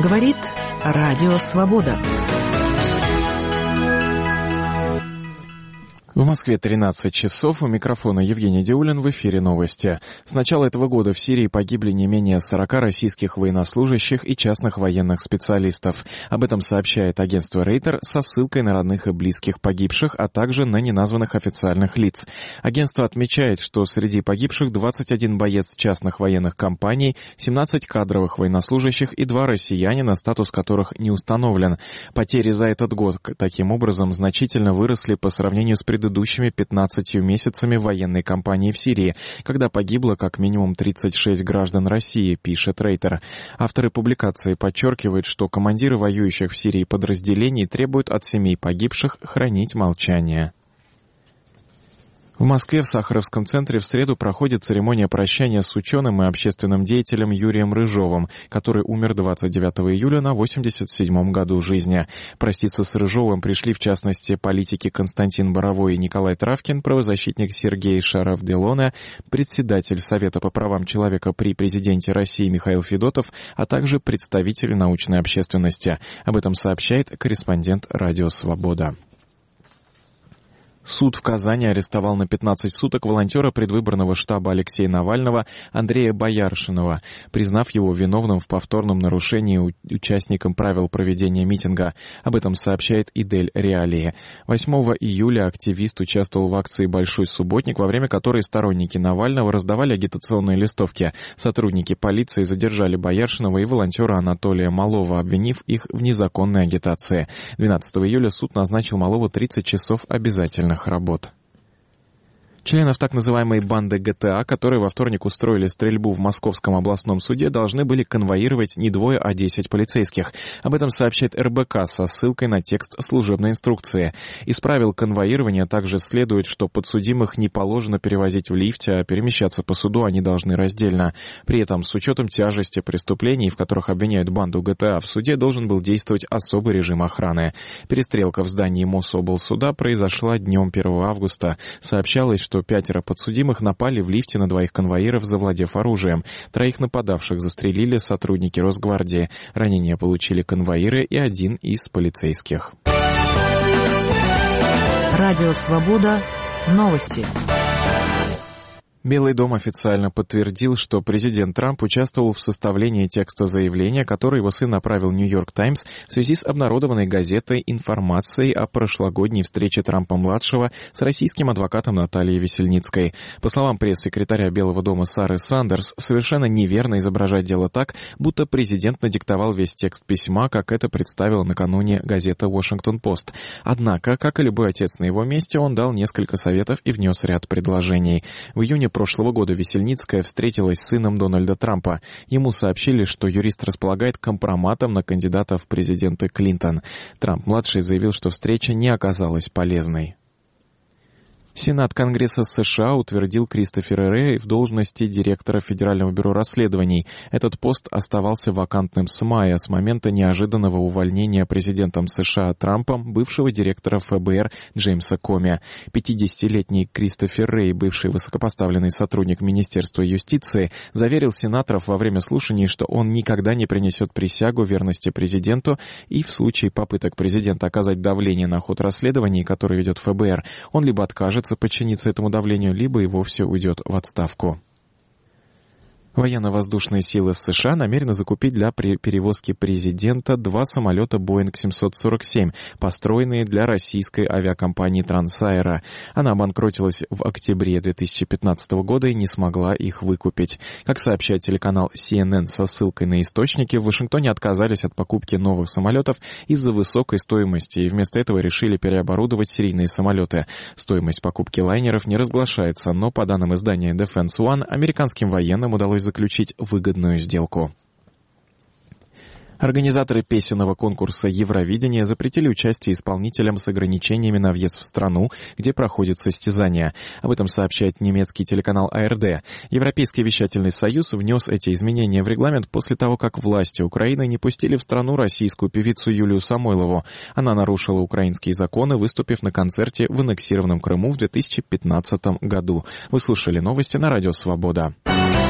Говорит Радио Свобода. В Москве 13 часов. У микрофона Евгений Диулин. В эфире новости. С начала этого года в Сирии погибли не менее 40 российских военнослужащих и частных военных специалистов. Об этом сообщает агентство Рейтер со ссылкой на родных и близких погибших, а также на неназванных официальных лиц. Агентство отмечает, что среди погибших 21 боец частных военных компаний, 17 кадровых военнослужащих и 2 россиянина, статус которых не установлен. Потери за этот год таким образом значительно выросли по сравнению с предыдущими 15 месяцами военной кампании в Сирии, когда погибло как минимум 36 граждан России, пишет Рейтер. Авторы публикации подчеркивают, что командиры воюющих в Сирии подразделений требуют от семей погибших хранить молчание. В Москве в Сахаровском центре в среду проходит церемония прощания с ученым и общественным деятелем Юрием Рыжовым, который умер 29 июля на 87-м году жизни. Проститься с Рыжовым пришли, в частности, политики Константин Боровой и Николай Травкин, правозащитник Сергей Шараф-Делоне, председатель Совета по правам человека при президенте России Михаил Федотов, а также представители научной общественности. Об этом сообщает корреспондент Радио Свобода. Суд в Казани арестовал на 15 суток волонтера предвыборного штаба Алексея Навального Андрея Бояршинова, признав его виновным в повторном нарушении участником правил проведения митинга. Об этом сообщает Идель Реалии. 8 июля активист участвовал в акции «Большой субботник», во время которой сторонники Навального раздавали агитационные листовки. Сотрудники полиции задержали Бояршинова и волонтера Анатолия Малова, обвинив их в незаконной агитации. 12 июля суд назначил Малову 30 часов обязательных работ. Членов так называемой банды ГТА, которые во вторник устроили стрельбу в Московском областном суде, должны были конвоировать не 2, а 10 полицейских. Об этом сообщает РБК со ссылкой на текст служебной инструкции. Из правил конвоирования также следует, что подсудимых не положено перевозить в лифте, а перемещаться по суду они должны раздельно. При этом, с учетом тяжести преступлений, в которых обвиняют банду ГТА, в суде должен был действовать особый режим охраны. Перестрелка в здании Мособлсуда произошла днем 1 августа. Сообщалось, что 5 подсудимых напали в лифте на 2 конвоиров, завладев оружием. 3 нападавших застрелили сотрудники Росгвардии. Ранения получили конвоиры и 1 из полицейских. Радио Свобода. Новости. Белый дом официально подтвердил, что президент Трамп участвовал в составлении текста заявления, который его сын направил «Нью-Йорк Таймс» в связи с обнародованной газетой информацией о прошлогодней встрече Трампа-младшего с российским адвокатом Натальей Весельницкой. По словам пресс-секретаря Белого дома Сары Сандерс, совершенно неверно изображать дело так, будто президент надиктовал весь текст письма, как это представила накануне газета «Вашингтон-Пост». Однако, как и любой отец на его месте, он дал несколько советов и внес ряд предложений. В июне прошлого года Весельницкая встретилась с сыном Дональда Трампа. Ему сообщили, что юрист располагает компроматом на кандидата в президенты Клинтон. Трамп-младший заявил, что встреча не оказалась полезной. Сенат Конгресса США утвердил Кристофера Рэя в должности директора Федерального бюро расследований. Этот пост оставался вакантным с мая, с момента неожиданного увольнения президентом США Трампом бывшего директора ФБР Джеймса Коми. 50-летний Кристофер Рэй, бывший высокопоставленный сотрудник Министерства юстиции, заверил сенаторов во время слушаний, что он никогда не принесет присягу верности президенту и в случае попыток президента оказать давление на ход расследований, который ведет ФБР, он либо откажется подчиниться этому давлению, либо и вовсе уйдет в отставку. Военно-воздушные силы США намерены закупить для перевозки президента 2 самолета Boeing 747, построенные для российской авиакомпании Трансаэро. Она обанкротилась в октябре 2015 года и не смогла их выкупить. Как сообщает телеканал CNN со ссылкой на источники, в Вашингтоне отказались от покупки новых самолетов из-за высокой стоимости и вместо этого решили переоборудовать серийные самолеты. Стоимость покупки лайнеров не разглашается, но по данным издания Defense One, американским военным удалось заключить выгодную сделку. Организаторы песенного конкурса «Евровидение» запретили участие исполнителям с ограничениями на въезд в страну, где проходит состязание. Об этом сообщает немецкий телеканал АРД. Европейский вещательный союз внес эти изменения в регламент после того, как власти Украины не пустили в страну российскую певицу Юлию Самойлову. Она нарушила украинские законы, выступив на концерте в аннексированном Крыму в 2015 году. Вы слушали новости на Радио Свобода.